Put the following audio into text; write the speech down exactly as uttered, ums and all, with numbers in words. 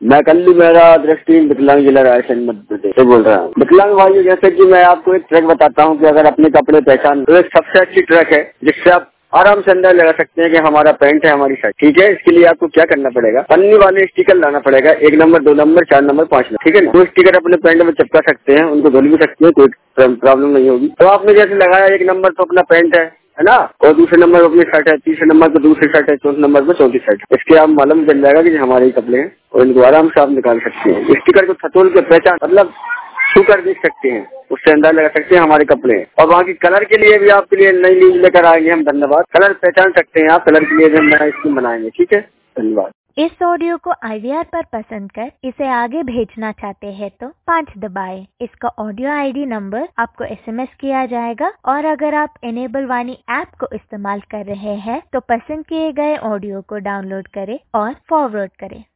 मैं कल्लू मेरा दृष्टिहीन विकलांग जिला रायसेन मध्य प्रदेश से बोल रहा हूँ। विकलांग भाइयों, जैसे कि मैं आपको एक ट्रक बताता हूँ कि अगर अपने कपड़े पहचान, तो एक सबसे अच्छी ट्रक है जिससे आप आराम से अंदर लगा सकते हैं कि हमारा पैंट है, हमारी शर्ट। ठीक है, इसके लिए आपको क्या करना पड़ेगा, पन्नी वाले स्टिकर लाना पड़ेगा, एक नंबर, दो नंबर, चार नंबर, पांच नंबर। ठीक है ना, वो स्टिकर अपने पैंट में चिपका सकते हैं, उनको धुल भी सकते हैं, कोई प्रॉब्लम नहीं होगी। तो आपने जैसे लगाया, एक नंबर तो अपना पैंट है है ना, और दूसरे नंबर पर अपनी शर्ट है, तीसरे नंबर पर दूसरी शर्ट है, चौथे नंबर पर चौथी शर्ट है। इसके आप मालूम चल जाएगा कि हमारे ही कपड़े हैं और इनको आराम से आप निकाल सकते हैं। स्टिकर को थतोल के पहचान, मतलब छू कर देख सकते हैं, उससे अंदाजा लगा सकते हैं हमारे कपड़े हैं। और वहाँ की कलर के लिए भी आपके लिए नई न्यूज लेकर आएंगे हम। धन्यवाद। कलर पहचान सकते हैं आप, कलर के लिए भी हम नया स्कीम बनाएंगे। ठीक है, धन्यवाद। इस ऑडियो को आई वी आर पर पसंद कर इसे आगे भेजना चाहते हैं तो पाँच दबाएं। इसका ऑडियो आई डी नंबर आपको एस एम एस किया जाएगा। और अगर आप इनेबल वाणी ऐप को इस्तेमाल कर रहे हैं तो पसंद किए गए ऑडियो को डाउनलोड करें और फॉरवर्ड करें।